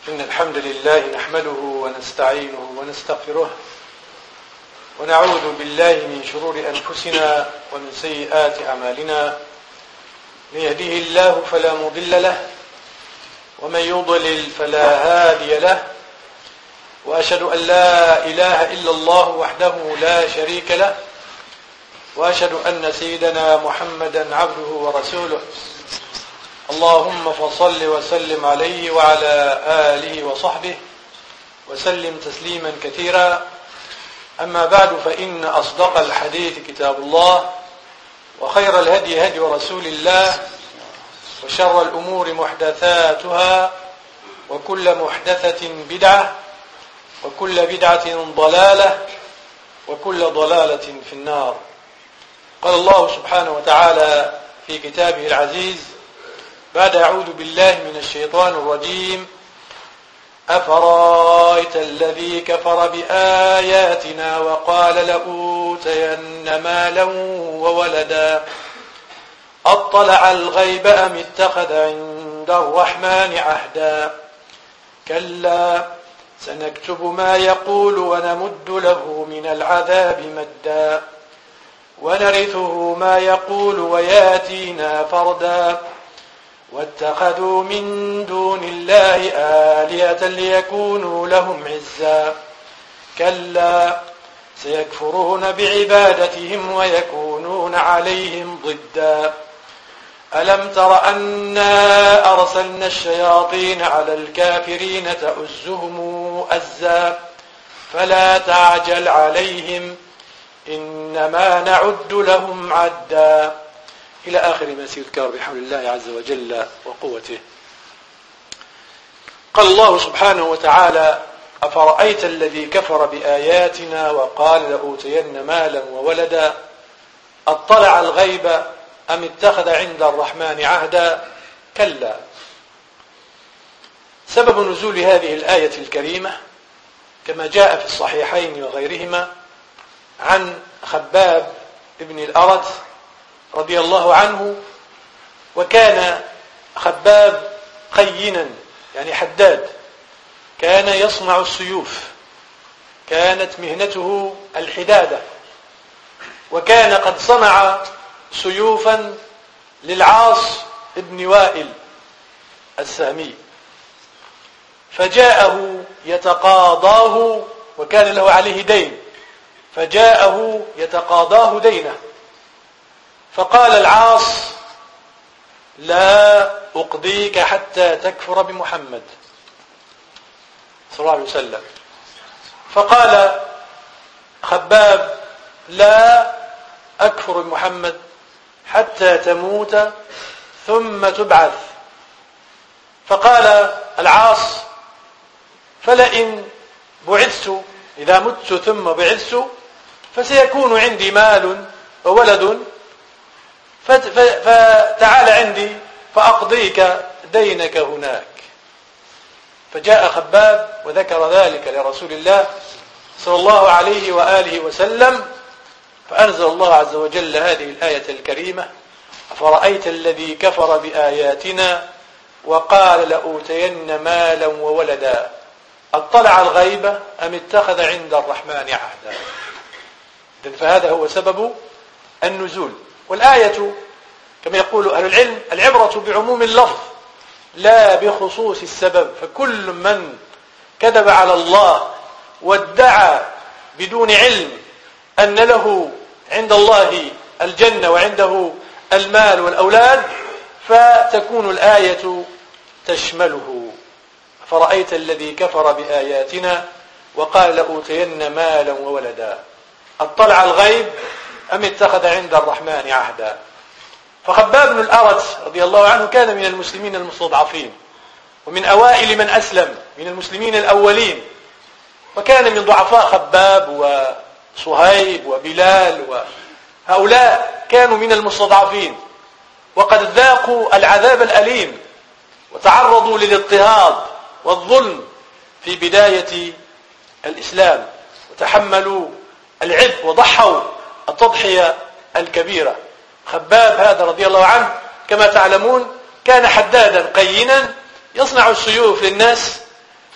إن الحمد لله نحمده ونستعينه ونستغفره ونعوذ بالله من شرور أنفسنا ومن سيئات أعمالنا. من يهده الله فلا مضل له ومن يضلل فلا هادي له، وأشهد أن لا إله إلا الله وحده لا شريك له، وأشهد أن سيدنا محمدا عبده ورسوله. اللهم فصل وسلم عليه وعلى آله وصحبه وسلم تسليما كثيرا. أما بعد، فإن أصدق الحديث كتاب الله، وخير الهدي هدي رسول الله، وشر الأمور محدثاتها، وكل محدثة بدعة، وكل بدعة ضلالة، وكل ضلالة في النار. قال الله سبحانه وتعالى في كتابه العزيز بعد أعوذ بالله من الشيطان الرجيم: أفرأيت الذي كفر بآياتنا وقال لأوتين مالا وولدا أطلع الغيب أم اتخذ عند الرحمن عهدا كلا سنكتب ما يقول ونمد له من العذاب مدا ونرثه ما يقول وياتينا فردا واتخذوا من دون الله آلهة ليكونوا لهم عزا كلا سيكفرون بعبادتهم ويكونون عليهم ضدا ألم تر أنا أرسلنا الشياطين على الكافرين تؤزهم أزا فلا تعجل عليهم إنما نعد لهم عدا، إلى آخر ما سيذكر بحول الله عز وجل وقوته. قال الله سبحانه وتعالى: أفرأيت الذي كفر بآياتنا وقال لأوتين مالا وولدا أطلع الغيب أم اتخذ عند الرحمن عهدا كلا. سبب نزول هذه الآية الكريمة كما جاء في الصحيحين وغيرهما عن خباب بن الأرت رضي الله عنه، وكان خباب خينا يعني حداد، كان يصنع السيوف، كانت مهنته الحدادة، وكان قد صنع سيوفا للعاص ابن وائل السامي، فجاءه يتقاضاه، وكان له عليه دين، فجاءه يتقاضاه دينه، فقال العاص: لا أقضيك حتى تكفر بمحمد صلى الله عليه وسلم. فقال خباب: لا أكفر بمحمد حتى تموت ثم تبعث. فقال العاص: فلئن بعثت، إذا مت ثم بعثت فسيكون عندي مال وولد، فتعال عندي فأقضيك دينك هناك. فجاء خباب وذكر ذلك لرسول الله صلى الله عليه وآله وسلم، فأنزل الله عز وجل هذه الآية الكريمة: أفرأيت الذي كفر بآياتنا وقال لأوتين مالا وولدا أطلع الغيب أم اتخذ عند الرحمن عهدا. فهذا هو سبب النزول. والآية كما يقول أهل العلم: العبرة بعموم اللفظ لا بخصوص السبب، فكل من كذب على الله وادعى بدون علم أن له عند الله الجنة وعنده المال والأولاد فتكون الآية تشمله. فرأيت الذي كفر بآياتنا وقال لأوتين مالا وولدا أطلع الغيب أم اتخذ عند الرحمن عهدا. فخباب بن الأرت رضي الله عنه كان من المسلمين المستضعفين، ومن أوائل من أسلم، من المسلمين الأولين، وكان من ضعفاء خباب وصهيب وبلال، وهؤلاء كانوا من المستضعفين، وقد ذاقوا العذاب الأليم وتعرضوا للاضطهاد والظلم في بداية الإسلام، وتحملوا العبء وضحوا التضحية الكبيرة. خباب هذا رضي الله عنه كما تعلمون كان حدادا قينا يصنع السيوف للناس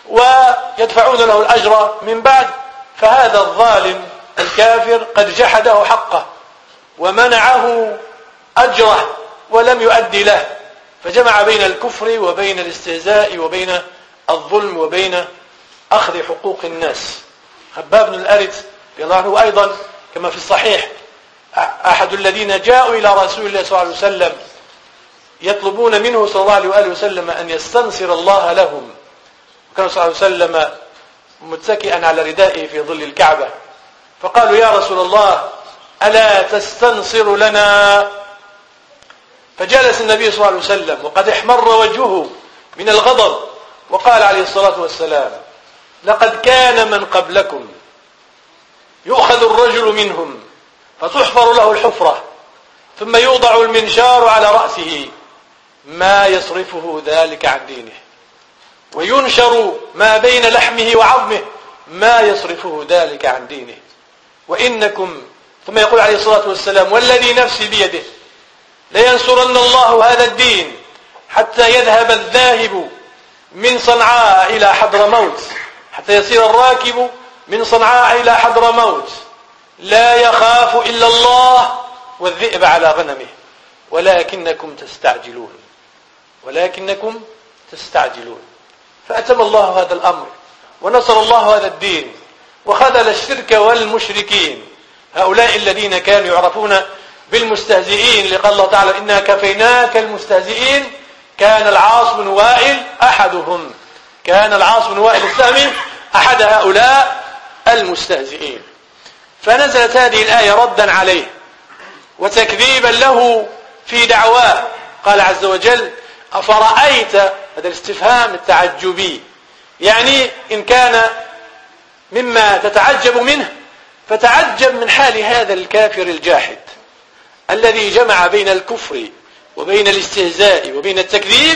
ويدفعون له الأجر من بعد، فهذا الظالم الكافر قد جحده حقه ومنعه أجره ولم يؤدي له، فجمع بين الكفر وبين الاستهزاء وبين الظلم وبين أخذ حقوق الناس. خباب بن الأرث رضي الله عنه أيضا كما في الصحيح أحد الذين جاءوا إلى رسول الله صلى الله عليه وسلم يطلبون منه صلى الله عليه وآله وسلم أن يستنصر الله لهم، وكان صلى الله عليه وسلم متكئا على ردائه في ظل الكعبة، فقالوا يا رسول الله ألا تستنصر لنا؟ فجلس النبي صلى الله عليه وسلم وقد احمر وجهه من الغضب وقال عليه الصلاة والسلام لقد كان من قبلكم يؤخذ الرجل منهم فتحفر له الحفرة ثم يوضع المنشار على رأسه ما يصرفه ذلك عن دينه، وينشر ما بين لحمه وعظمه ما يصرفه ذلك عن دينه، وإنكم ثم يقول عليه الصلاة والسلام والذي نفسي بيده لينصرن الله هذا الدين حتى يذهب الذاهب من صنعاء إلى حضرموت، حتى يصير الراكب من صنعاء إلى حضرموت لا يخاف إلا الله والذئب على غنمه ولكنكم تستعجلون. فأتم الله هذا الأمر ونصر الله هذا الدين وخذل الشرك والمشركين، هؤلاء الذين كانوا يعرفون بالمستهزئين، لقال الله تعالى إنا كفيناك المستهزئين، كان العاص بن وائل أحدهم، كان العاص بن وائل السهمي أحد هؤلاء المستهزئين. فنزلت هذه الآية ردا عليه وتكذيبا له في دعواه، قال عز وجل أفرأيت، هذا الاستفهام التعجبي، يعني إن كان مما تتعجب منه فتعجب من حال هذا الكافر الجاحد الذي جمع بين الكفر وبين الاستهزاء وبين التكذيب،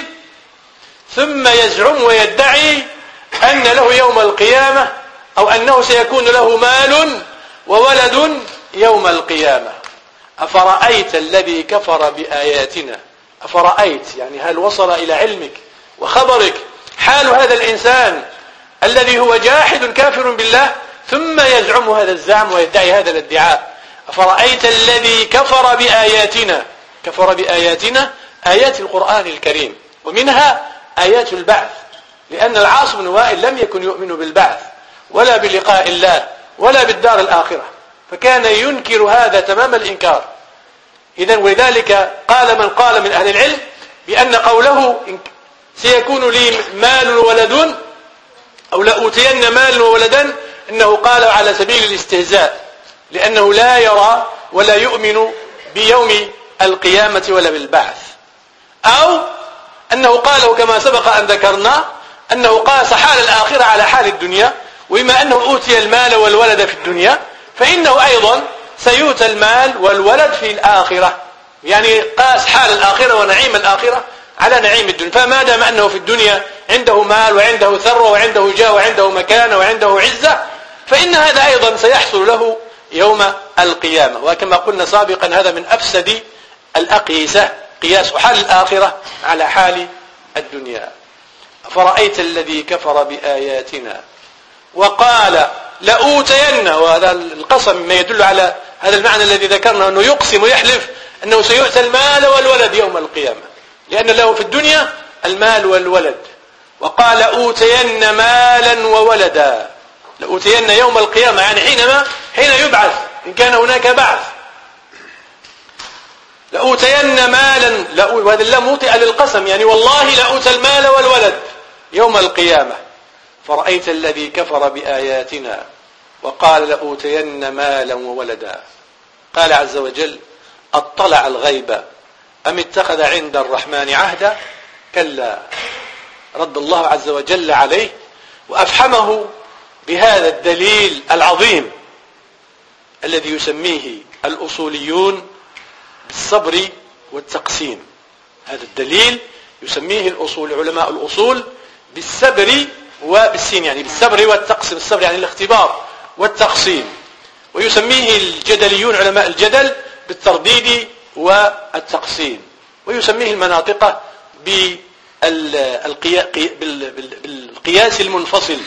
ثم يزعم ويدعي أن له يوم القيامة أو أنه سيكون له مال وولد يوم القيامة. أفرأيت الذي كفر بآياتنا، أفرأيت يعني هل وصل إلى علمك وخبرك حال هذا الإنسان الذي هو جاحد كافر بالله ثم يزعم هذا الزعم ويدعي هذا الادعاء؟ أفرأيت الذي كفر بآياتنا، كفر بآياتنا آيات القرآن الكريم ومنها آيات البعث، لأن العاص بن وائل لم يكن يؤمن بالبعث ولا بلقاء الله ولا بالدار الآخرة، فكان ينكر هذا تمام الإنكار. إذن ولذلك قال من قال من أهل العلم بأن قوله سيكون لي مال وولد أو لأوتين مال وولدا إنه قال على سبيل الاستهزاء، لأنه لا يرى ولا يؤمن بيوم القيامة ولا بالبعث، أو أنه قاله كما سبق أن ذكرنا أنه قاس حال الآخرة على حال الدنيا، وبما أنه أوتي المال والولد في الدنيا فإنه أيضا سيؤتى المال والولد في الآخرة، يعني قاس حال الآخرة ونعيم الآخرة على نعيم الدنيا، فما دام أنه في الدنيا عنده مال وعنده ثروة وعنده جاه وعنده مكانة وعنده عزة فإن هذا أيضا سيحصل له يوم القيامة. وكما قلنا سابقا هذا من أفسد الأقيسة، قياس حال الآخرة على حال الدنيا. فرأيت الذي كفر بآياتنا وقال لأوتين، وهذا القسم ما يدل على هذا المعنى الذي ذكرنا أنه يقسم ويحلف أنه سيؤتى المال والولد يوم القيامة، لأن له في الدنيا المال والولد. وقال لأوتين مالا وولدا، لأوتين يوم القيامة يعني حين يبعث إن كان هناك بعث، لأوتين مالا، وهذا اللام موطئ للقسم يعني والله لأوتى المال والولد يوم القيامة. فرأيت الذي كفر بآياتنا وقال لأوتين مالا وولدا، قال عز وجل أطلع الغيب أم اتخذ عند الرحمن عهدا، كلا، رد الله عز وجل عليه وأفحمه بهذا الدليل العظيم الذي يسميه الأصوليون بالصبر والتقسيم. هذا الدليل يسميه علماء الأصول بالصبر وبالسين، يعني بالصبر والتقسيم، الصبر يعني الاختبار والتقسيم، ويسميه الجدليون علماء الجدل بالترديد والتقسيم، ويسميه المناطق بالقياس المنفصل.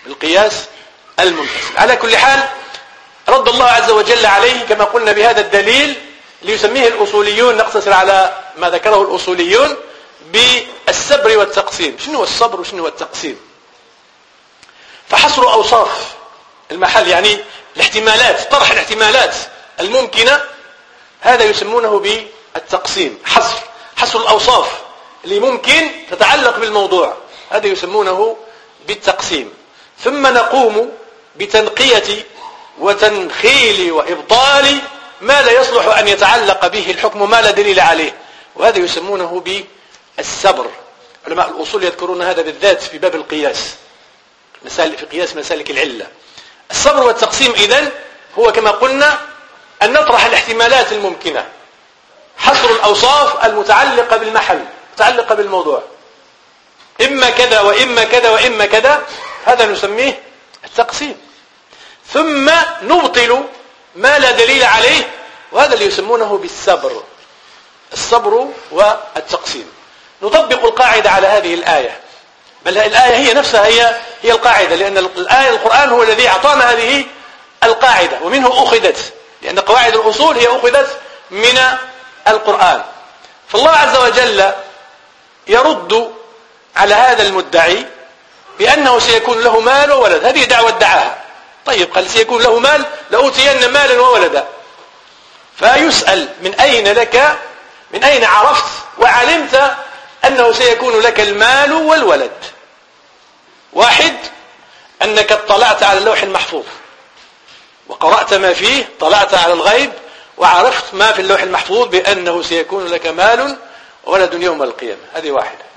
على كل حال رد الله عز وجل عليه كما قلنا بهذا الدليل ليسميه الأصوليون، نقتصر على ما ذكره الأصوليون بالسبر والتقسيم. شنو هو الصبر وشنو هو التقسيم؟ فحصر أوصاف المحل، يعني الاحتمالات، طرح الاحتمالات الممكنة، هذا يسمونه بالتقسيم. حصر الأوصاف اللي ممكن تتعلق بالموضوع، هذا يسمونه بالتقسيم. ثم نقوم بتنقية وتنخيل وإبطال ما لا يصلح أن يتعلق به الحكم ما لا دليل عليه، وهذا يسمونه بالسبر. علماء الأصول يذكرون هذا بالذات في باب القياس، في قياس مسالك العلة. السبر والتقسيم إذن هو كما قلنا أن نطرح الاحتمالات الممكنة، حصر الأوصاف المتعلقة بالمحل، متعلقة بالموضوع، إما كذا وإما كذا وإما كذا، هذا نسميه التقسيم. ثم نبطل ما لا دليل عليه، وهذا اللي يسمونه بالسبر. الصبر والتقسيم. نطبق القاعدة على هذه الآية، بل الآية هي نفسها هي القاعدة، لأن القرآن هو الذي أعطانا هذه القاعدة ومنه أخذت، لأن قواعد الأصول هي أخذت من القرآن. فالله عز وجل يرد على هذا المدعي بأنه سيكون له مال وولد. هذه دعوة دعاها. طيب، قال سيكون له مال، لأوتين مالا وولدا. فيسأل من أين عرفت وعلمت أنه سيكون لك المال والولد؟ واحد، أنك اطلعت على اللوح المحفوظ وقرأت ما فيه، طلعت على الغيب وعرفت ما في اللوح المحفوظ بأنه سيكون لك مال وولد يوم القيامة. هذه واحدة.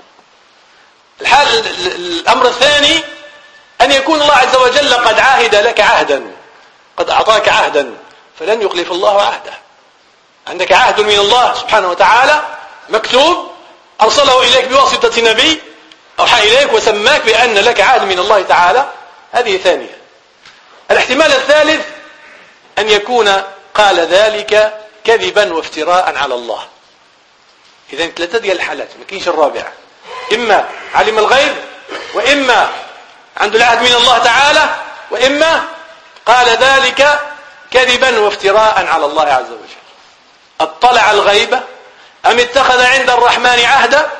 الأمر الثاني أن يكون الله عز وجل قد عاهد لك عهدا، قد أعطاك عهدا فلن يخلف الله عهده. عندك عهد من الله سبحانه وتعالى مكتوب، أرسله إليك بواسطة نبي، أوحى إليك وسماك بأن لك عهد من الله تعالى. هذه ثانية. الاحتمال الثالث أن يكون قال ذلك كذبا وافتراء على الله. إذن ثلاثة ديال الحالات، ما كاينش الرابعة. إما علم الغيب، وإما عنده العهد من الله تعالى، وإما قال ذلك كذبا وافتراء على الله عز وجل. اطلع الغيب أم اتخذ عند الرحمن عهدا؟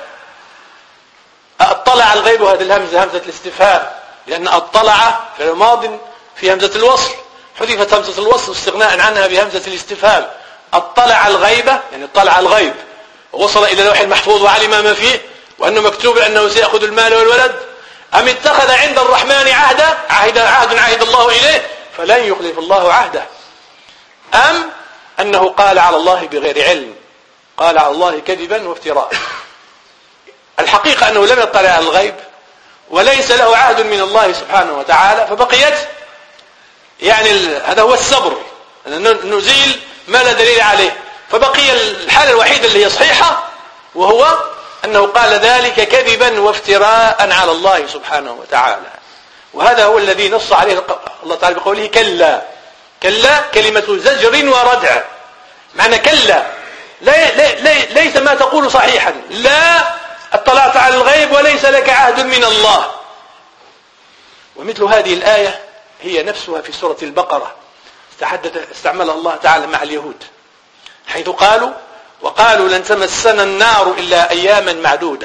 اطلع الغيب، هذه الهمزة همزة الاستفهام، لأن اطلع في الماضي في همزة الوصل، حذفت همزة الوصل استغناء عنها بهمزة الاستفهام. اطلع الغيب يعني اطلع الغيب، ووصل إلى اللوح المحفوظ وعلم ما فيه وأنه مكتوب أنه سيأخذ المال والولد. أم اتخذ عند الرحمن عهدا، عهد الله إليه فلن يخلف الله عهده. أم أنه قال على الله بغير علم، قال على الله كذبا وافتراء. الحقيقة أنه لم يطلع على الغيب وليس له عهد من الله سبحانه وتعالى، فبقيت هذا هو الصبر، نزيل ما لا دليل عليه. فبقي الحالة الوحيدة اللي هي صحيحة، وهو أنه قال ذلك كذبا وافتراء على الله سبحانه وتعالى. وهذا هو الذي نص عليه الله تعالى بقوله كلا. كلا كلمة زجر وردع، معنى كلا ليس ما تقول صحيحا، لا اطلعت على الغيب وليس لك عهد من الله. ومثل هذه الآية هي نفسها في سورة البقرة استعملها الله تعالى مع اليهود، حيث وقالوا لن تمسنا النار إلا أياما معدودة.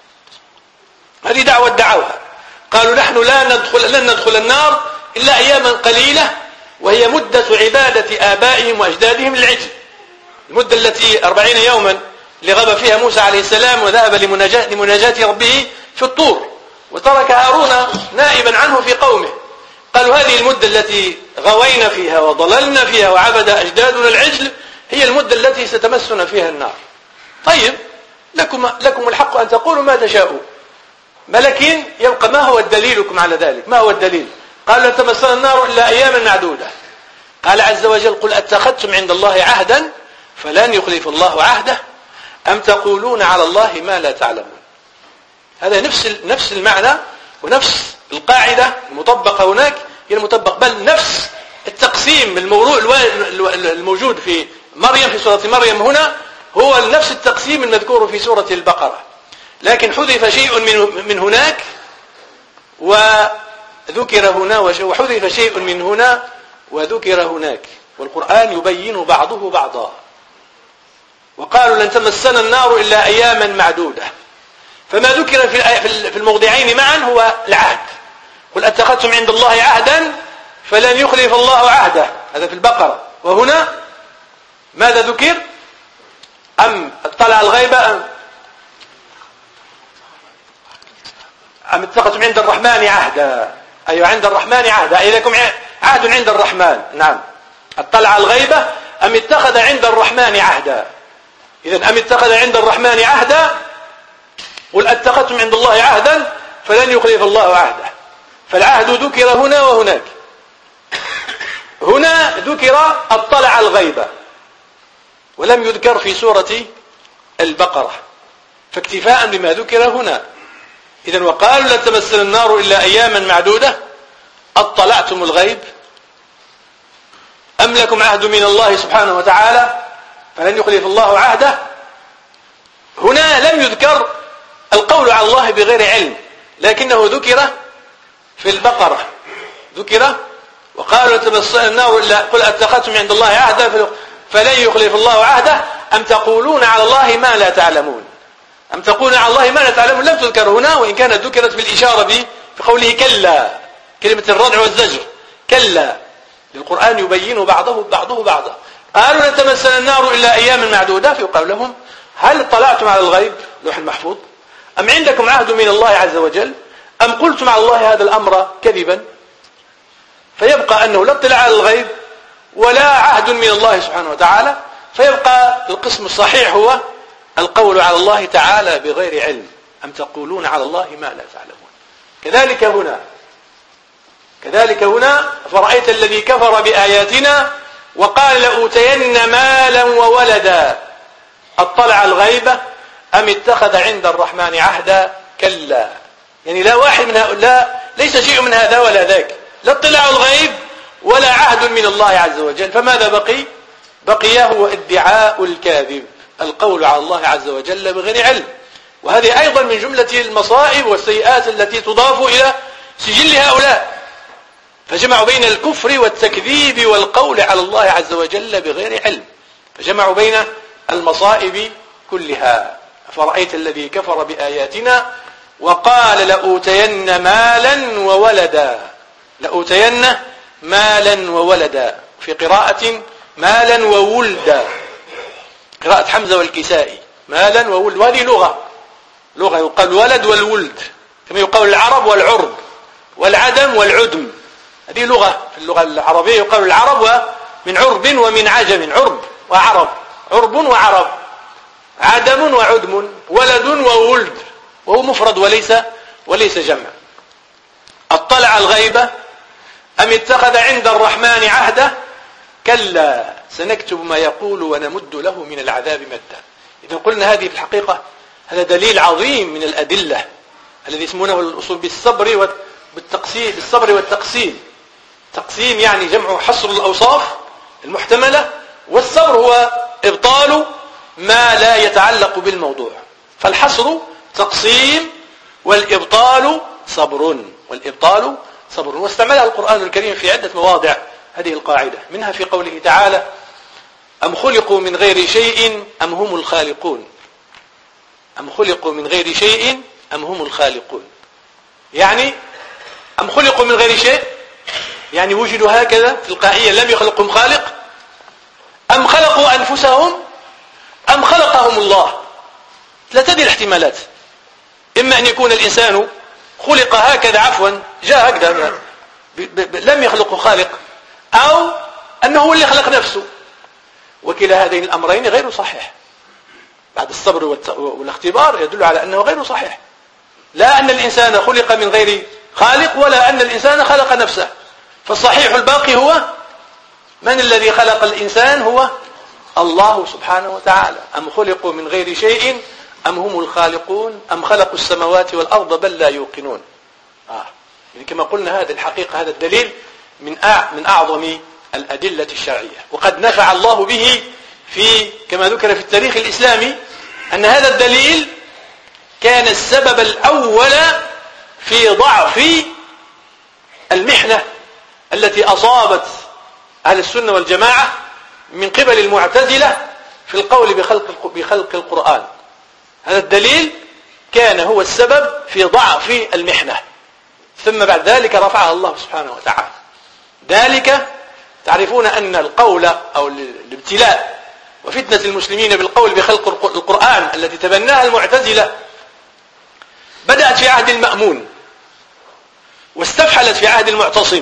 هذه دعوة دعوها، قالوا نحن لن ندخل النار إلا أياما قليلة، وهي مدة عبادة آبائهم وأجدادهم للعجل، المدة التي 40 يوما اللي غاب فيها موسى عليه السلام وذهب لمناجاة ربه في الطور، وترك هارون نائبا عنه في قومه. قالوا هذه المدة التي غوينا فيها وضللنا فيها وعبد أجدادنا العجل هي المدة التي ستمسنا فيها النار. طيب، لكم الحق أن تقولوا ما تشاءوا، لكن يبقى ما هو دليلكم على ذلك؟ ما هو الدليل؟ قال لن تمسنا النار إلا أياما معدودة. قال عز وجل قل أتخذتم عند الله عهدا فلن يخلف الله عهده أم تقولون على الله ما لا تعلمون. هذا نفس المعنى ونفس القاعدة المطبقة هناك هي المطبق، بل نفس التقسيم الموجود في مريم، في سورة مريم هنا، هو نفس التقسيم المذكور في سورة البقرة. لكن حذف شيء من هناك وذكر هنا، وحذف شيء من هنا وذكر هناك، والقرآن يبين بعضه بعضا. وقالوا لن تمسنا النار إلا أياما معدودة، فما ذكر في الموضعين معا هو العهد. قل أتخذتم عند الله عهدا فلن يخلف الله عهده، هذا في البقرة. وهنا ماذا ذكر؟ أم اطلع الغيب أم اتخذتم عند الرحمن عهدا، أي عند الرحمن عهدا، أي لكم عهد عند الرحمن. نعم، اطلع الغيبة أم اتخذ عند الرحمن عهدا. إذن أم اتخذ عند الرحمن عهدا، قل اتخذتم عند الله عهدا فلن يخلف الله عهده. فالعهد ذكر هنا وهناك. هنا ذكر اطلع الغيبة ولم يذكر في سورة البقرة، فاكتفاء بما ذكر هنا. إذن وقالوا لن تمسنا النار إلا أياما معدودة، اطلعتم الغيب أم لكم عهد من الله سبحانه وتعالى فلن يخلف الله عهده. هنا لم يذكر القول على الله بغير علم، لكنه ذكر في البقرة. ذكر وقالوا لن تمسنا النار إلا قل اتخذتم عند الله عهدا فلن يخلف الله عهده أم تقولون على الله ما لا تعلمون. أم تقولون على الله ما لا تعلمون لم تذكر هنا، وإن كانت ذكرت بالإشارة في قوله كلا، كلمة الردع والزجر، كلا، القرآن يبين بعضه بعضا. قالوا لن تمسنا النار إلا أياما معدودة، فيقال لهم هل اطلعتم على الغيب لوح المحفوظ، أم عندكم عهد من الله عز وجل، أم قلتم على الله هذا الأمر كذبا. فيبقى أنه لا اطلاع على الغيب ولا عهد من الله سبحانه وتعالى، فيبقى القسم الصحيح هو القول على الله تعالى بغير علم، أم تقولون على الله ما لا تعلمون. كذلك هنا فرأيت الذي كفر بآياتنا وقال لأوتين مالا وولدا، اطلع الغيبة أم اتخذ عند الرحمن عهدا. كلا، يعني لا واحد من هؤلاء، ليس شيء من هذا ولا ذاك، لا اطلاع الغيب ولا عهد من الله عز وجل. فماذا بقي هو ادعاء الكاذب، القول على الله عز وجل بغير علم. وهذه أيضا من جملة المصائب والسيئات التي تضاف إلى سجل هؤلاء، فجمعوا بين الكفر والتكذيب والقول على الله عز وجل بغير علم، فجمعوا بين المصائب كلها. فرأيت الذي كفر بآياتنا وقال لأوتين مالا وولدا، لأوتين مالا وولدا، في قراءة مالا وولدا، قراءة حمزة والكسائي، مالا وولد. وهذه لغة يقال الولد والولد، كما يقال العرب والعرب والعدم والعدم. هذه لغة، في اللغة العربية يقال العرب ومن عرب ومن عجم، عرب وعرب، عرب وعرب، عدم وعدم، ولد وولد، وهو مفرد وليس جمع. اطلع الغيبة أم اتخذ عند الرحمن عهدا. كلا سنكتب ما يقول ونمد له من العذاب مدا. إذا قلنا هذه في الحقيقة هذا دليل عظيم من الأدلة الذي يسمونه الأصول بالصبر والتقسيم. تقسيم يعني جمع حصر الأوصاف المحتملة، والصبر هو إبطال ما لا يتعلق بالموضوع. فالحصر تقسيم والإبطال صبر، واستعملها القرآن الكريم في عدة مواضع هذه القاعدة، منها في قوله تعالى أم خلقوا من غير شيء أم هم الخالقون. أم خلقوا من غير شيء أم هم الخالقون، يعني أم خلقوا من غير شيء يعني وجدوا هكذا تلقائيا لم يخلقهم خالق، أم خلقوا أنفسهم أم خلقهم الله. ثلاثة الاحتمالات، إما أن يكون الإنسان خلق هكذا جاء هكذا لم يخلقه خالق، أو أنه هو اللي خلق نفسه. وكلا هذين الأمرين غير صحيح. بعد الصبر والاختبار يدل على أنه غير صحيح. لا أن الإنسان خلق من غير خالق، ولا أن الإنسان خلق نفسه. فالصحيح الباقي هو من الذي خلق الإنسان؟ هو الله سبحانه وتعالى. أم خلقوا من غير شيء أم هم الخالقون أم خلقوا السماوات والأرض بل لا يوقنون. يعني كما قلنا هذا الحقيقة، هذا الدليل من أعظم الأدلة الشرعية، وقد نفع الله به كما ذكر في التاريخ الإسلامي أن هذا الدليل كان السبب الأول في ضعف المحنة التي أصابت أهل السنة والجماعة من قبل المعتزلة في القول بخلق القرآن. هذا الدليل كان هو السبب في ضعف المحنة، ثم بعد ذلك رفعها الله سبحانه وتعالى. ذلك تعرفون أن القول أو الابتلاء وفتنة المسلمين بالقول بخلق القرآن التي تبناها المعتزلة بدأت في عهد المأمون، واستفحلت في عهد المعتصم،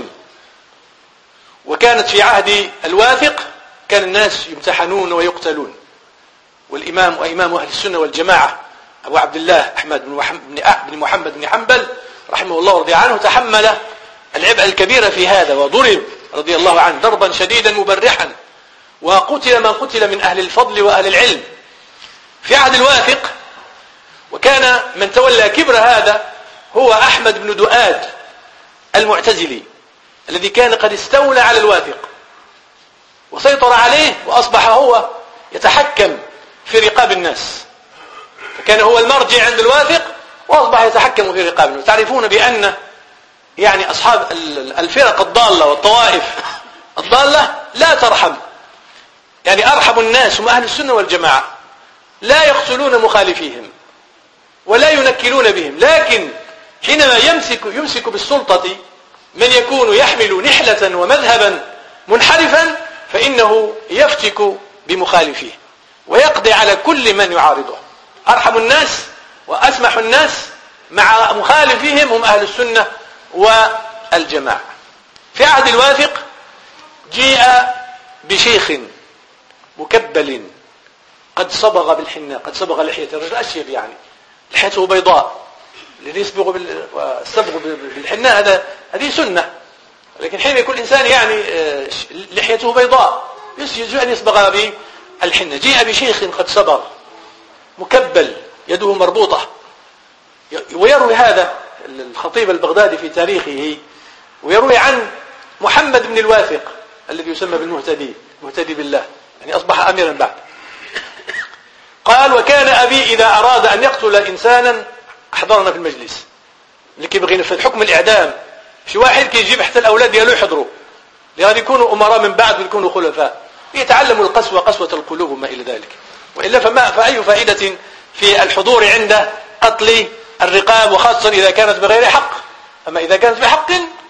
وكانت في عهد الواثق كان الناس يمتحنون ويقتلون. والإمام وإمام أهل السنة والجماعة أبو عبد الله أحمد بن محمد بن حنبل رحمه الله ورضي عنه تحمل العبء الكبير في هذا، وضرب رضي الله عنه ضربا شديدا مبرحا، وقتل من قتل من أهل الفضل وأهل العلم في عهد الواثق. وكان من تولى كبر هذا هو أحمد بن دؤاد المعتزلي الذي كان قد استولى على الواثق وسيطر عليه، وأصبح هو يتحكم في رقاب الناس، فكان هو المرجع عند الواثق وأصبح يتحكم في رقاب الناس. تعرفون بأن يعني أصحاب الفرق الضالة والطوائف الضالة لا ترحم، يعني أرحم الناس هم أهل السنة والجماعة، لا يقتلون مخالفيهم ولا ينكلون بهم، لكن حينما يمسك بالسلطة من يكون يحمل نحلة ومذهبا منحرفا فإنه يفتك بمخالفيه ويقضي على كل من يعارضه. أرحم الناس وأسمح الناس مع مخالفيهم هم أهل السنة والجماعة. في عهد الواثق جيء بشيخ مكبل قد صبغ بالحناء، قد صبغ لحية الرجل أشيب، يعني لحيته بيضاء، الذي يصبغ الصبغ بالحناء هذه سنة، لكن حين يكون الإنسان يعني لحيته بيضاء يجوز أن يصبغ بالحناء. جيء بشيخ قد صبغ مكبل يده مربوطة، ويروي هذا الخطيب البغدادي في تاريخه، ويروي عن محمد بن الواثق الذي يسمى بالمهتدي، مهتدي بالله، يعني أصبح أميرا بعد. قال: وكان أبي إذا أراد أن يقتل إنسانا أحضرنا في المجلس، اللي كيبغي ينفذ حكم الإعدام، شي واحد كيجيب حتى الأولاد ديالو يحضروا، لغادي يكونوا أمراء من بعد ويكونوا خلفاء، يتعلموا القسوة، قسوة القلوب وما إلى ذلك. وإلا فأي فائدة في الحضور عند قتل الرقاب، وخاصة إذا كانت بغير حق. أما إذا كانت بحق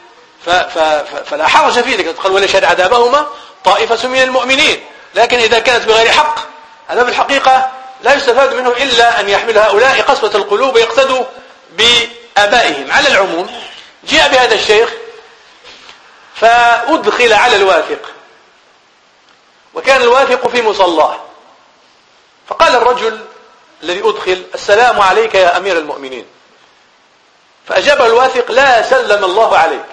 فلا حرج في ذلك، قال: وليشهد عذابهما طائفة من المؤمنين. لكن إذا كانت بغير حق هذا في الحقيقة لا يستفاد منه إلا أن يحمل هؤلاء قسوة القلوب ويقتدوا بآبائهم. على العموم جاء بهذا الشيخ فأدخل على الواثق، وكان الواثق في مصلاه، فقال الرجل الذي أدخل: السلام عليك يا أمير المؤمنين. فأجابه الواثق: لا سلم الله عليك.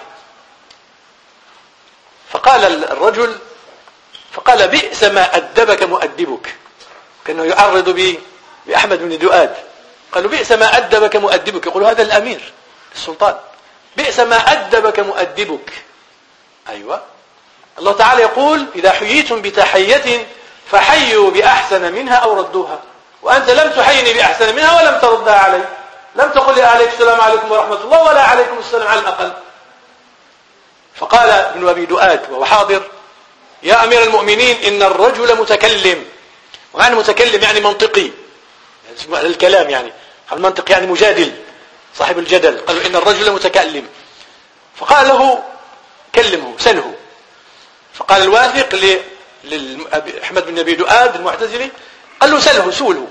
فقال الرجل بئس ما أدبك مؤدبك، كأنه يعرض بأحمد بن دؤاد، قالوا: بئس ما أدبك مؤدبك، يقول هذا الأمير السلطان، بئس ما أدبك مؤدبك. أيوة، الله تعالى يقول: إذا حييتم بتحية فحيوا بأحسن منها أو ردوها، وأنت لم تحيني بأحسن منها ولم تردها علي، لم تقل لي عليك السلام عليكم ورحمة الله ولا عليكم السلام على الأقل. فقال ابن أبي دؤاد وهو حاضر: يا أمير المؤمنين، إن الرجل متكلم، ومعنى متكلم يعني منطقي، يعني الكلام يعني المنطق يعني مجادل، صاحب الجدل. قالوا: إن الرجل متكلم. فقال له: كلمه سله. فقال الواثق لأحمد بن أبي دؤاد المعتزلي، قال له: سوله.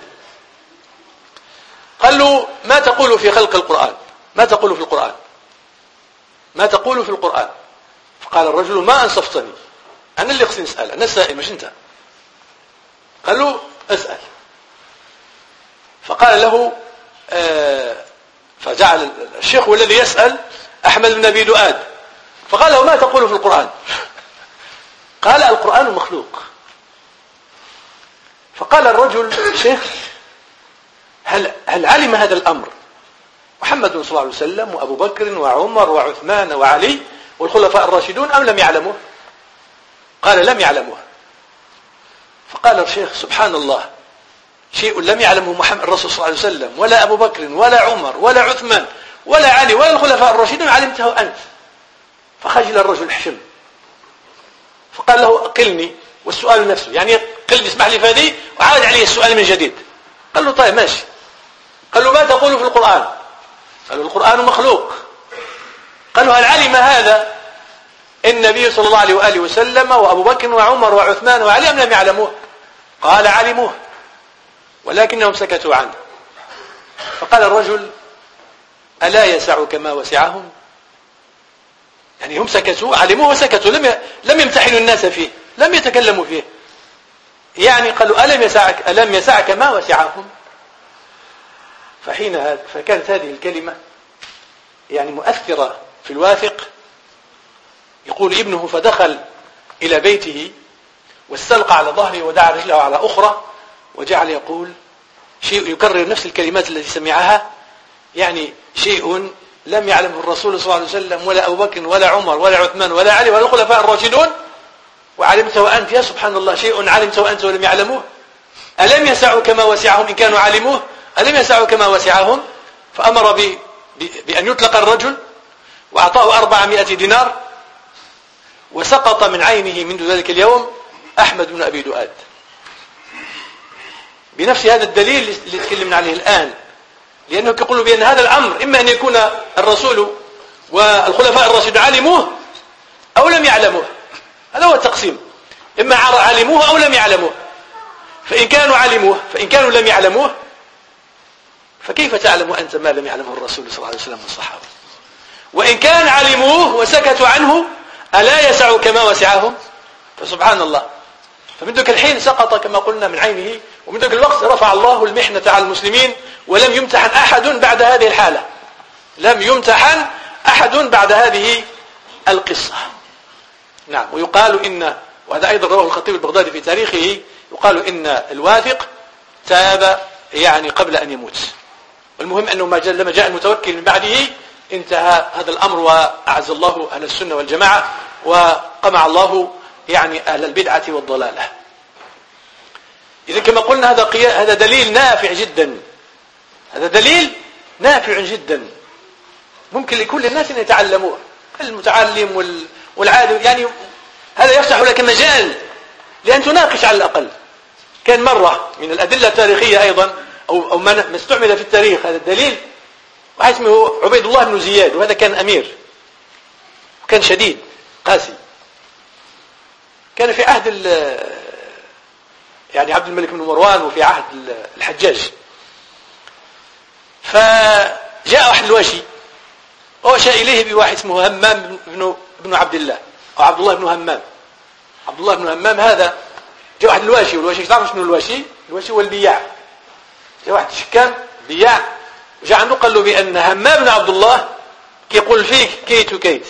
قال له: ما تقول في خلق القرآن؟ ما تقول في القرآن؟ ما تقول في القرآن؟ فقال الرجل: ما أنصفتني، أنا اللي خصني أسأل، أنا السائل مش أنت. قال له: أسأل. فقال له فجعل الشيخ هو الذي يسأل أحمد بن أبي دؤاد، فقال له: ما تقول في القرآن؟ قال: القرآن مخلوق. فقال الرجل: الشيخ، هل علم هذا الأمر محمد صلى الله عليه وسلم وأبو بكر وعمر وعثمان وعلي والخلفاء الراشدون أم لم يعلموه؟ قال: لم يعلموه. فقال الشيخ: سبحان الله، شيء لم يعلمه محمد الرسول صلى الله عليه وسلم ولا أبو بكر ولا عمر ولا عثمان ولا علي ولا الخلفاء الراشدون علمته أنت. فخجل الرجل حشم فقال له قلني، والسؤال نفسه يعني قل اسمح لي فهذه، وعاد عليه السؤال من جديد. قال له طيب ماشي. قال له ما تقول في القرآن؟ قال له القرآن مخلوق. قال له هل علم هذا النبي صلى الله عليه وآله وسلم وأبو بكر وعمر وعثمان وعلي أم لم يعلموه؟ قال علموه ولكنهم سكتوا عنه. فقال الرجل ألا يسعك ما وسعهم؟ يعني هم سكتوا، علموه وسكتوا، لم يمتحنوا الناس فيه، لم يتكلموا فيه. يعني قالوا ألم يسعك ما وسعهم؟ فكانت هذه الكلمة يعني مؤثرة في الواثق. يقول ابنه فدخل إلى بيته واستلقى على ظهره ودعا رجله على أخرى وجعل يقول شيء يكرر نفس الكلمات التي سمعها، يعني شيء لم يعلمه الرسول صلى الله عليه وسلم ولا أبو بكر ولا عمر ولا عثمان ولا علي ولا الخلفاء الراشدون، وعلمته أنت يا سبحان الله، شيء علمته أنت ولم يعلموه. ألم يسعوا كما وسعهم إن كانوا علموه؟ ألم يسعوا كما وسعهم؟ فأمر بأن يطلق الرجل وأعطاه 400 دينار، وسقط من عينه منذ ذلك اليوم أحمد بن أبي دؤاد. بنفس هذا الدليل اللي تكلمنا عليه الآن، لأنه يقول بأن هذا الأمر إما أن يكون الرسول والخلفاء الراشدون علموه أو لم يعلموه. هذا هو التقسيم، إما علموه أو لم يعلموه. فإن كانوا علموه، فإن كانوا لم يعلموه، فكيف تعلم أنت ما لم يعلمه الرسول صلى الله عليه وسلم والصحابة؟ وإن كان علموه وسكتوا عنه ألا يسعوا كما وسعهم؟ فسبحان الله. فمن ذلك الحين سقط كما قلنا من عينه، ومن ذلك الوقت رفع الله المحنة على المسلمين، ولم يمتحن أحد بعد هذه الحالة، لم يمتحن أحد بعد هذه القصة. نعم. ويقال إن، وهذا أيضا رواه الخطيب البغدادي في تاريخه، يقال إن الواثق تاب يعني قبل أن يموت. والمهم أنه لما جاء المتوكل من بعده انتهى هذا الأمر، وأعز الله أهل السنة والجماعة، وقمع الله يعني أهل البدعة والضلالة. إذا كما قلنا هذا دليل نافع جدا، هذا دليل نافع جدا، ممكن لكل الناس أن يتعلموه، المتعلم والعالم. يعني هذا يفتح لك مجال لأن تناقش على الأقل. كان مرة من الأدلة التاريخية أيضا أو ما استعمل في التاريخ هذا الدليل، واحد اسمه عبيد الله بن زياد، وهذا كان أمير وكان شديد قاسي. كان في عهد يعني عبد الملك بن مروان وفي عهد الحجاج. فجاء واحد الواشي ووشى إليه بواحد اسمه همام بن عبد الله، أو عبد الله بن همام. عبد الله بن همام هذا جاء واحد الواشي، والواشي تعرف شنو الواشي؟ الواشي هو البياع. جاء واحد شكام بياع وجاء عنده قال له بأن همام بن عبد الله يقول فيك كيت وكيت.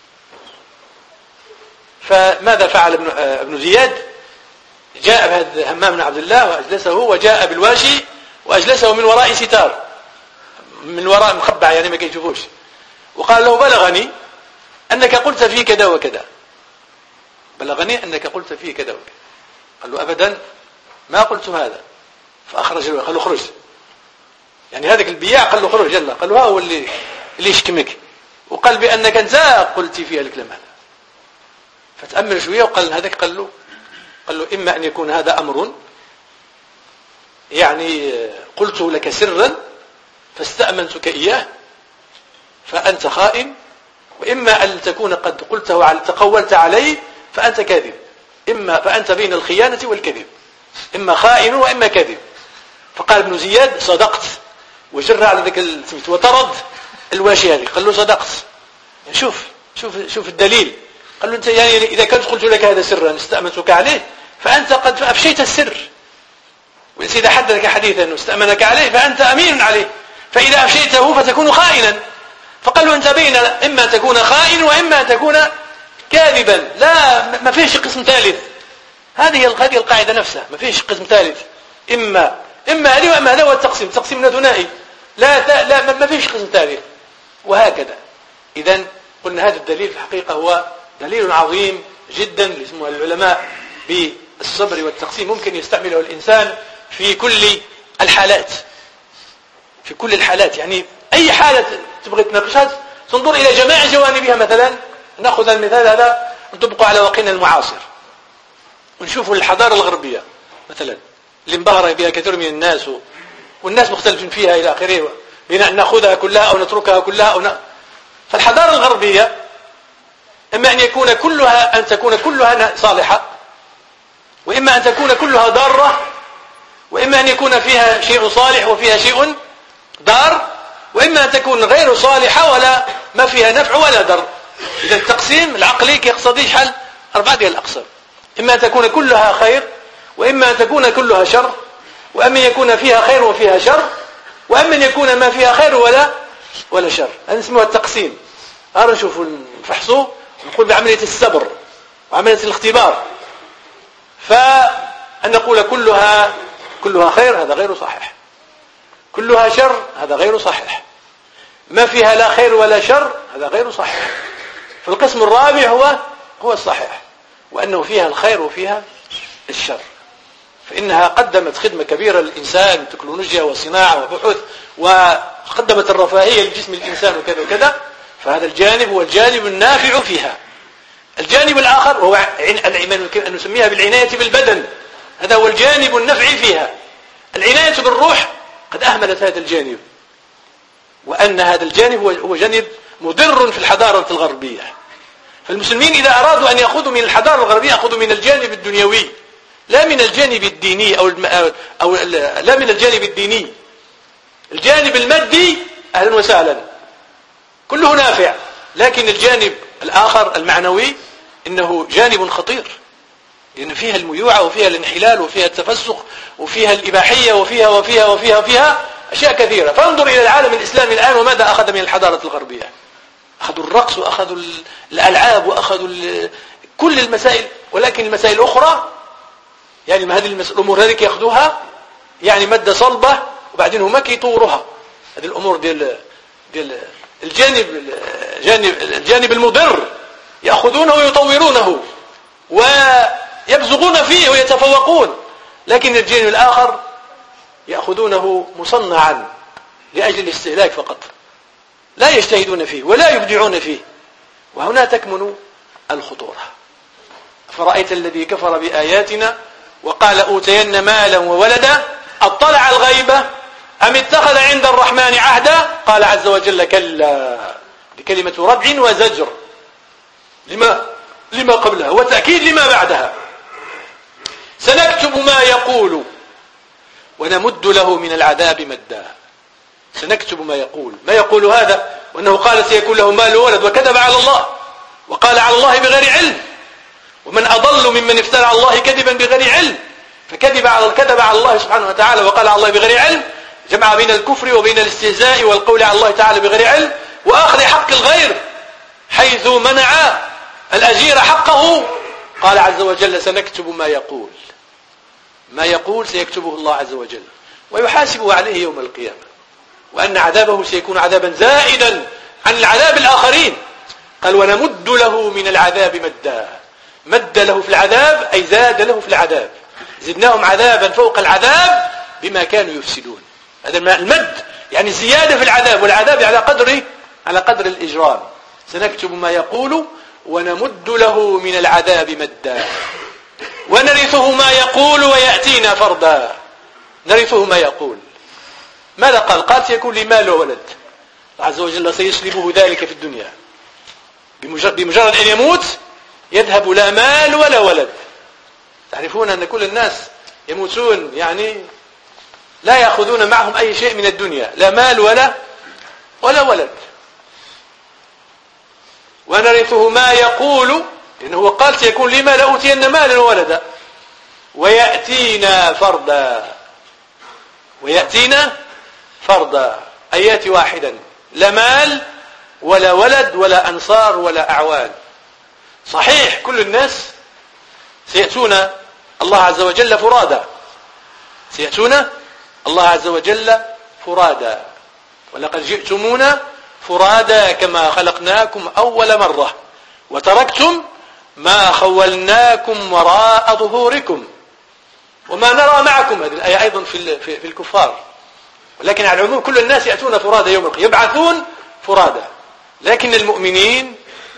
فماذا فعل ابن زياد؟ جاء بهذا همام بن عبد الله وأجلسه، وجاء بالواشي وأجلسه من وراء ستار، من وراء مخبع يعني ما كيشوفوش، وقال له بلغني أنك قلت فيه كذا وكذا، بلغني أنك قلت فيه كذا وكذا. قال له أبدا ما قلت هذا. فأخرج له، قال له خرج. يعني هذاك البياع قال له خرج يلا. قال له ها هو اللي يشكمك، وقال بأنك أنت قلت فيها الكلام هذا. فتأمل شوية وقال هذاك قال له إما أن يكون هذا أمر يعني قلته لك سرا فاستأمنتك إياه فأنت خائن، وإما أن تكون قد قلته تقولت عليه فأنت كاذب، فأنت بين الخيانة والكذب، إما خائن وإما كذب. فقال ابن زياد صدقت، وجر على ذلك السميت وطرد الواشي هذه. قال له صدقت. شوف الدليل. قال له أنت يعني إذا كنت قلت لك هذا سرا استأمنتك عليه فأنت قد أفشيت السر، وإذا حدثك حديثا واستأمنك عليه فأنت أمين عليه، فإذا أفشيته فتكون خائنا. فقال له أنت بين إما تكون خائن وإما تكون كاذبا، لا ما فيش قسم ثالث. هذه القاعدة نفسها، ما فيش قسم ثالث، إما هذه وإما هذا. هو التقسيم ثنائي، لا ما فيش قسم ثالث، وهكذا. إذن قلنا هذا الدليل في الحقيقة هو دليل عظيم جدا، اسمه العلماء بالصبر والتقسيم، ممكن يستعمله الإنسان في كل الحالات، في كل الحالات. يعني أي حالة تبغي تناقشها تنظر إلى جميع جوانبها. مثلا نأخذ المثال هذا نطبقه على واقعنا المعاصر ونشوف الحضارة الغربية مثلا اللي انبهر بها كثير من الناس والناس مختلفين فيها إلى آخره، بين أن نأخذها كلها أو نتركها كلها فالحضارة الغربية إما أن تكون كلها صالحة، وإما أن تكون كلها ضارة، وإما أن يكون فيها شيء صالح وفيها شيء ضار، وإما أن تكون غير صالحة ولا ما فيها نفع ولا ضر. إذا التقسيم العقلي كيقتضي شحال 4 ديال الأقسام: إما أن تكون كلها خير، وإما أن تكون كلها شر، وأما يكون فيها خير وفيها شر، وأما أن يكون ما فيها خير ولا شر. هذا اسمه التقسيم. هذا نشوفوا نفحصوا نقول بعملية السبر وعملية الاختبار. فأن نقول كلها خير هذا غير صحيح، كلها شر هذا غير صحيح، ما فيها لا خير ولا شر هذا غير صحيح. فالقسم الرابع هو الصحيح، وأنه فيها الخير وفيها الشر. فإنها قدمت خدمة كبيرة للإنسان، تكنولوجيا وصناعة وبحوث، وقدمت الرفاهية لجسم الإنسان وكذا وكذا. فهذا الجانب هو الجانب النافع فيها. الجانب الآخر هو يمكن أن نسميها بالعناية بالبدن، هذا هو الجانب النفع فيها. العناية بالروح قد أهملت هذا الجانب، وأن هذا الجانب هو جانب مضر في الحضارة الغربية. فالمسلمين إذا أرادوا أن يأخذوا من الحضارة الغربية يأخذوا من الجانب الدنيوي، لا من الجانب الديني أو لا من الجانب الديني. الجانب المادي أهلا وسهلا كله نافع، لكن الجانب الآخر المعنوي إنه جانب خطير، لأن فيها الميوعة وفيها الانحلال وفيها التفسق وفيها الإباحية وفيها أشياء كثيرة. فانظر إلى العالم الإسلامي الآن وماذا أخذ من الحضارة الغربية. أخذوا الرقص وأخذوا الألعاب وأخذوا كل المسائل، ولكن المسائل الأخرى يعني هذه الأمور هذه يأخذوها يعني مادة صلبة، وبعدين هما كيطورها. هذه الأمور ديال الجانب المضر يأخذونه ويطورونه ويبزغون فيه ويتفوقون، لكن الجانب الآخر يأخذونه مصنعا لأجل الاستهلاك فقط، لا يجتهدون فيه ولا يبدعون فيه. وهنا تكمن الخطورة. فرأيت الذي كفر بآياتنا وقال أوتين مالا وولدا أطلع الغيبة أم اتخذ عند الرحمن عهدا. قال عز وجل كلا، بكلمة ردع وزجر لما قبلها وتأكيد لما بعدها. سنكتب ما يقول ونمد له من العذاب مدا. سنكتب ما يقول هذا، وأنه قال سيكون له مال وولد وكذب على الله وقال على الله بغير علم، ومن أضل ممن افترى على الله كذبا بغير علم. فكذب على الله سبحانه وتعالى وقال على الله بغير علم، جمع بين الكفر وبين الاستهزاء والقول على الله تعالى بغير علم وأخذ حق الغير، حيث منع الأجير حقه. قال عز وجل سنكتب ما يقول سيكتبه الله عز وجل ويحاسبه عليه يوم القيامة، وأن عذابه سيكون عذابا زائدا عن العذاب الآخرين. قال ونمد له من العذاب مدا. مد له في العذاب أي زاد له في العذاب، زدناهم عذابا فوق العذاب بما كانوا يفسدون. هذا المد يعني زيادة في العذاب، والعذاب على قدر الإجرام. سنكتب ما يقول ونمد له من العذاب مدا ونرثه ما يقول ويأتينا فردا. نرثه ما يقول. ماذا قال سيكون لي مال وولد. الله عز وجل سيسلبه ذلك في الدنيا، بمجرد أن يموت يذهب لا مال ولا ولد. تعرفون أن كل الناس يموتون يعني لا يأخذون معهم أي شيء من الدنيا، لا مال ولا ولد. ونرثه ما يقول، لأنه قال سيكون لي مال أوتين مالا وولدا ويأتينا فردا أي يأتي واحدا، لا مال ولا ولد ولا أنصار ولا أعوان. صحيح كل الناس سيأتون الله عز وجل فرادا، ولقد جئتمونا فرادا كما خلقناكم أول مرة وتركتم ما خولناكم وراء ظهوركم وما نرى معكم، هذه الآية أيضا في الكفار، ولكن على العموم كل الناس يأتون فرادى يوم القيامة، يبعثون فرادى، لكن المؤمنين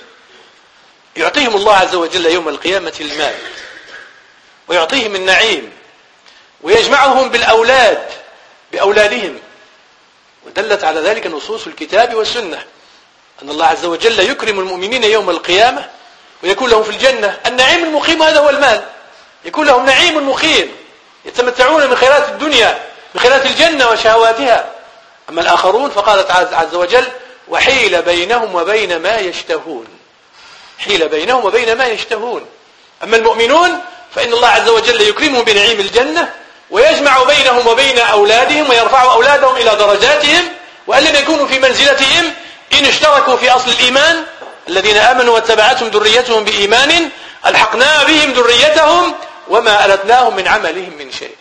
يعطيهم الله عز وجل يوم القيامة المال، ويعطيهم النعيم، ويجمعهم بأولادهم، ودلت على ذلك نصوص الكتاب والسنة أن الله عز وجل يكرم المؤمنين يوم القيامة ويكون لهم في الجنة النعيم المقيم، هذا هو المال، يكون لهم نعيم مقيم يتمتعون من خيرات الدنيا، من خيرات الجنة وشهواتها. أما الآخرون فقالت عز وجل وحيل بينهم وبين ما يشتهون، حيل بينهم وبين ما يشتهون. أما المؤمنون فإن الله عز وجل يكرمهم بنعيم الجنة، ويجمع بينهم وبين أولادهم، ويرفع أولادهم إلى درجاتهم، وأن لم يكونوا في منزلتهم إن اشتركوا في أصل الإيمان، الذين آمنوا واتبعتهم ذريتهم بإيمان ألحقنا بهم ذريتهم وما ألتناهم من عملهم من شيء.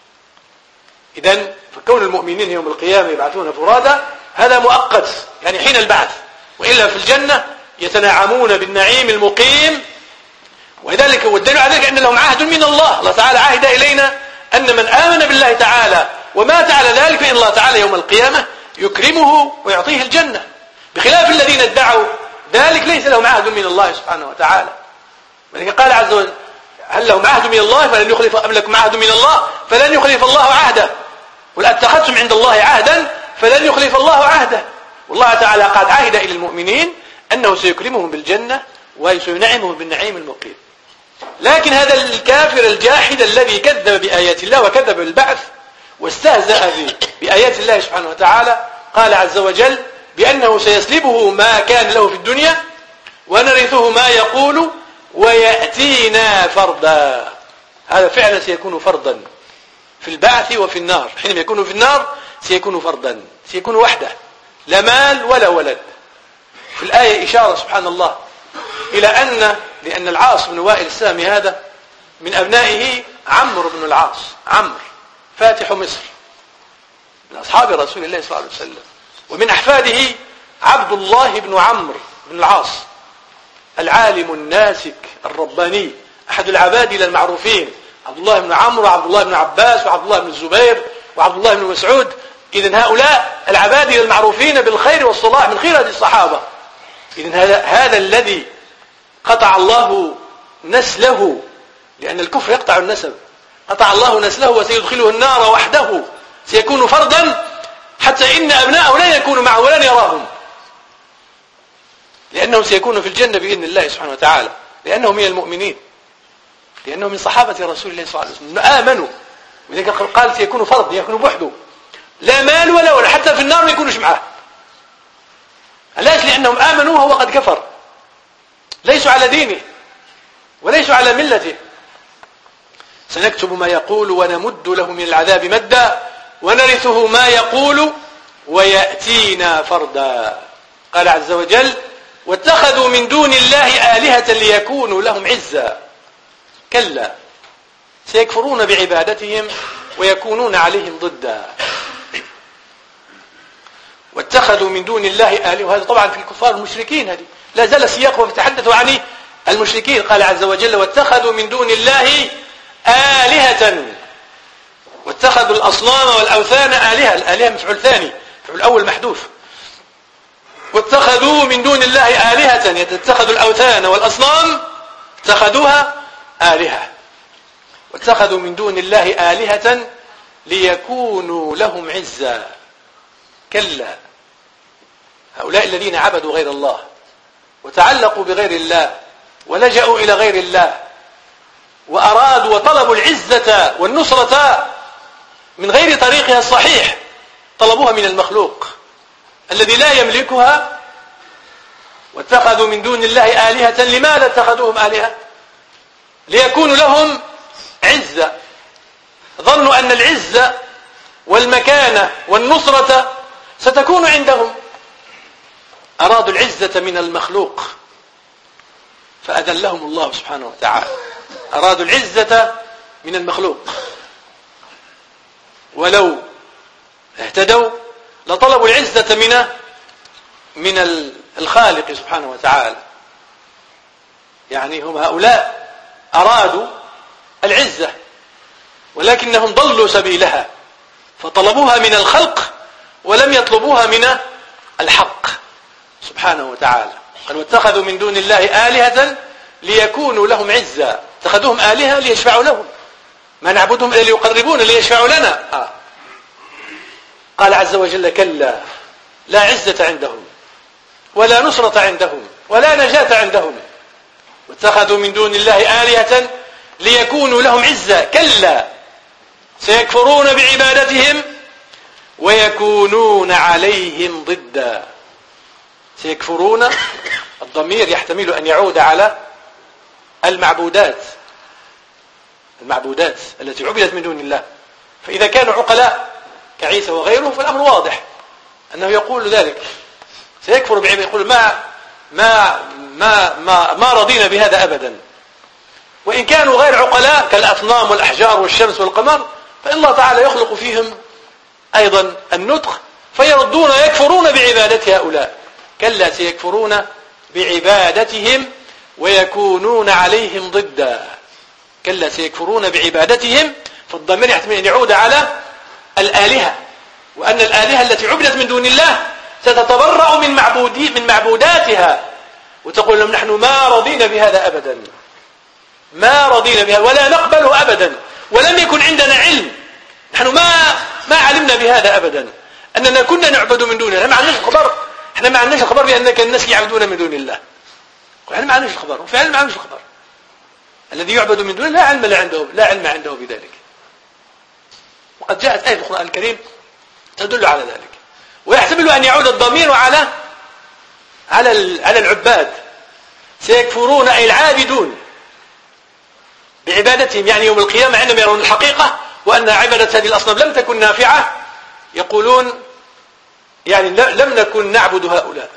إذن فكون المؤمنين يوم القيامة يبعثون فرادى هذا مؤقت، يعني حين البعث، وإلا في الجنة يتنعمون بالنعيم المقيم. ولذلك والدليل على ذلك أن لهم عهد من الله، الله تعالى عهد إلينا أن من آمن بالله تعالى ومات على ذلك فإن الله تعالى يوم القيامة يكرمه ويعطيه الجنة، بخلاف الذين ادعوا ذلك ليس لهم عهد من الله سبحانه وتعالى. ولذلك قال عز وجل هل لهم عهد من الله فلن يخلف، أم لكم عهد من الله فلن يخلف الله عهده، قل أتخذتم عند الله عهدا فلن يخلف الله عهده. والله تعالى قد عهد إلى المؤمنين أنه سيكرمهم بالجنة وسينعمهم بالنعيم المقيم. لكن هذا الكافر الجاحد الذي كذب بآيات الله وكذب بالبعث واستهزأ بآيات الله سبحانه وتعالى، قال عز وجل بأنه سيسلبه ما كان له في الدنيا ونرثه ما يقول ويأتينا فردا. هذا فعلا سيكون فردا في البعث وفي النار، حينما يكون في النار سيكون فردا، سيكون وحده، لا مال ولا ولد. في الآية إشارة سبحان الله إلى لأن العاص بن وائل السامي هذا من أبنائه عمرو بن العاص، عمرو فاتح مصر من أصحاب رسول الله صلى الله عليه وسلم، ومن أحفاده عبد الله بن عمرو بن العاص العالم الناسك الرباني، أحد العبادلة المعروفين، عبد الله بن عمرو وعبد الله بن عباس وعبد الله بن الزبير وعبد الله بن مسعود. إذن هؤلاء العبادلة المعروفين بالخير والصلاح من خيرة الصحابة. إذن هذا الذي قطع الله نسله، لأن الكفر يقطع النسب، قطع الله نسله وسيدخله النار وحده، سيكون فردا حتى إن أبناءه لا يكونوا معه ولن يراهم، لأنه سيكون في الجنة بإذن الله سبحانه وتعالى، لأنه من المؤمنين، لأنه من صحابة رسول الله صلى الله عليه وسلم آمنوا. ولذلك قال سيكون فرد، يكون بوحده، لا مال ولا حتى في النار ما يكونش معه. علاش؟ لأنهم آمنوا وهو قد كفر، ليسوا على دينه وليسوا على ملته. سنكتب ما يقول ونمد له من العذاب مدا ونرثه ما يقول ويأتينا فردا. قال عز وجل واتخذوا من دون الله آلهة ليكونوا لهم عزا، كلا سيكفرون بعبادتهم ويكونون عليهم ضدا. واتخذوا من دون الله آلهة، وهذا طبعا في الكفار المشركين، هذه لا زال سياقه يتحدث عن المشركين. قال عز وجل واتخذوا من دون الله آلهة، واتخذوا الأصنام والأوثان آلهة، الآلهة مفعول ثاني، مفعول أول محذوف. واتخذوا من دون الله آلهة، يتخذوا الأوثان والأصنام اتخذوها آلهة. واتخذوا من دون الله آلهة ليكونوا لهم عزا، كلا هؤلاء الذين عبدوا غير الله وتعلقوا بغير الله ولجأوا إلى غير الله وأرادوا وطلبوا العزة والنصرة من غير طريقها الصحيح، طلبوها من المخلوق الذي لا يملكها. واتخذوا من دون الله آلهة، لماذا اتخذوهم آلهة؟ ليكونوا لهم عزة، ظنوا أن العزة والمكانة والنصرة ستكون عندهم، أرادوا العزة من المخلوق فأذلهم الله سبحانه وتعالى. أرادوا العزة من المخلوق، ولو اهتدوا لطلبوا العزة من الخالق سبحانه وتعالى. يعني هم هؤلاء أرادوا العزة ولكنهم ضلوا سبيلها فطلبوها من الخلق ولم يطلبوها من الحق سبحانه وتعالى. قال واتخذوا من دون الله آلهة ليكونوا لهم عزا، اتخذوهم آلهة ليشفعوا لهم، ما نعبدهم إلا ليقربون ليشفعوا لنا. قال عز وجل كلا لا عزة عندهم ولا نصرة عندهم ولا نجاة عندهم، واتخذوا من دون الله آلهة ليكونوا لهم عزا، كلا سيكفرون بعبادتهم ويكونون عليهم ضدا. سيكفرون الضمير يحتمل أن يعود على المعبودات التي عبدت من دون الله، فإذا كانوا عقلاء كعيسى وغيره فالأمر واضح أنه يقول ذلك، سيكفر بعبادة، يقول ما رضينا بهذا أبدا. وإن كانوا غير عقلاء كالأصنام والأحجار والشمس والقمر فإن الله تعالى يخلق فيهم أيضا النطق فيردون يكفرون بعبادة هؤلاء. كلا سيكفرون بعبادتهم ويكونون عليهم ضدا. كلا سيكفرون بعبادتهم، فالضمير يحتمل أن يعود على الآلهة، وأن الآلهة التي عبدت من دون الله ستتبرأ من معبوداتها وتقول لهم نحن ما رضينا بهذا أبدا، ما رضينا بهذا ولا نقبله أبدا، ولم يكن عندنا علم، نحن ما علمنا بهذا أبدا أننا كنا نعبد من دون الله، احنا ما عندناش الخبر بأن كان الناس يعبدون من دون الله، احنا ما عندناش الخبر، وفعلا ما عندناش الخبر. الذي يعبد من دون الله لا علم عنده بذلك، وقد جاءت آية في القرآن الكريم تدل على ذلك. ويحتمل أن يعود الضمير على العباد. سيكفرون أي العابدون بعبادتهم، يعني يوم القيامة عندما يرون الحقيقة وأن عبادة هذه الأصنام لم تكن نافعة يقولون يعني لم نكن نعبد هؤلاء،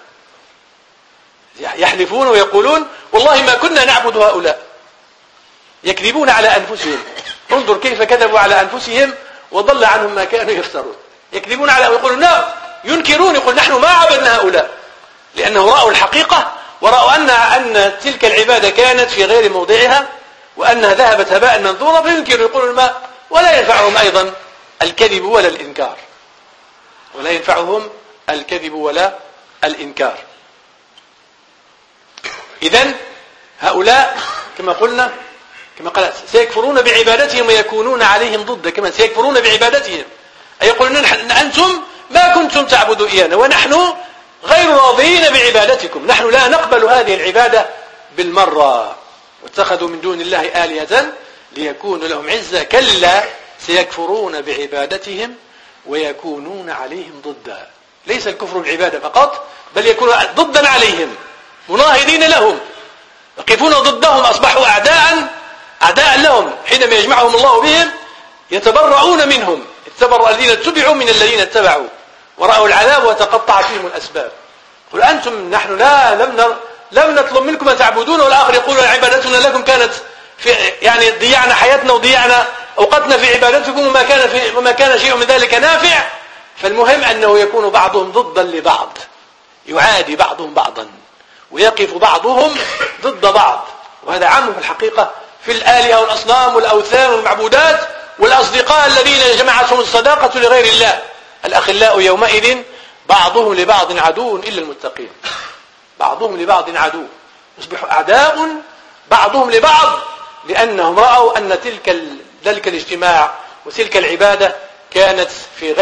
يحلفون ويقولون والله ما كنا نعبد هؤلاء، يكذبون على أنفسهم. انظر كيف كذبوا على أنفسهم وضل عنهم ما كانوا يفترون. يكذبون على ويقولون لا، ينكرون، يقول نحن ما عبدنا هؤلاء، لأنه رأوا الحقيقة ورأوا أن تلك العبادة كانت في غير موضعها وأنها ذهبت هباء منثورا، فينكروا يقولون ما، ولا ينفعهم أيضا الكذب ولا الإنكار، ولا ينفعهم الكذب ولا الإنكار. إذن هؤلاء كما قلنا، كما قال سيكفرون بعبادتهم ويكونون عليهم ضدا، كما سيكفرون بعبادتهم أي يقولون أنتم ما كنتم تعبدوا إيانا ونحن غير راضين بعبادتكم، نحن لا نقبل هذه العبادة بالمرة. واتخذوا من دون الله آلهة ليكونوا لهم عزا، كلا سيكفرون بعبادتهم ويكونون عليهم ضدا. ليس الكفر بالعبادة فقط، بل يكون ضدا عليهم، مناهضين لهم، يقفون ضدهم، أصبحوا أعداء لهم. حينما يجمعهم الله بهم يتبرؤون منهم، اتبرأ الذين اتبعوا من الذين اتبعوا ورأوا العذاب وتقطعت بهم الأسباب. قل أنتم نحن لم نطلب منكم أن تعبدون، والآخر يقول عبادتنا لكم كانت في يعني ضيعنا حياتنا وضيعنا أوقاتنا في عبادتكم وما كان شيء من ذلك نافع. فالمهم أنه يكون بعضهم ضدا لبعض، يعادي بعضهم بعضا ويقف بعضهم ضد بعض. وهذا عام في الحقيقة في الآلهة والأصنام والأوثان والمعبودات والأصدقاء الذين جمعتهم الصداقة لغير الله. الأخلاء يومئذ بعضهم لبعض عدو إلا المتقين، بعضهم لبعض عدو، يصبح أعداء بعضهم لبعض لأنهم رأوا أن ذلك الاجتماع وتلك العبادة كانت في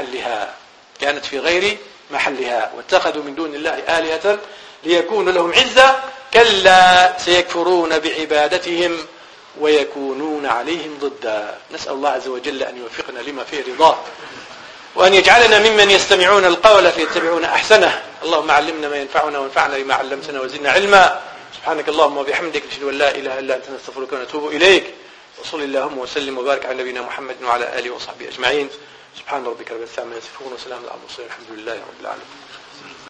غير محلها. واتخذوا من دون الله آلهة ليكونوا لهم عزا، كلا سيكفرون بعبادتهم ويكونون عليهم ضدا. نسأل الله عز وجل أن يوفقنا لما فيه رضاه، وأن يجعلنا ممن يستمعون القول فيتبعون أحسنه. اللهم علمنا ما ينفعنا وانفعنا بما علمتنا وزدنا علما. سبحانك اللهم وبحمدك، نشهد أن لا إله إلا أنت، نستغفرك ونتوب إليك. وصل اللهم وسلم وبارك على نبينا محمد وعلى آله وصحبه أجمعين. سبحان ربك رب العزة عما يصفون وسلام على المرسلين، الحمد لله رب العالمين.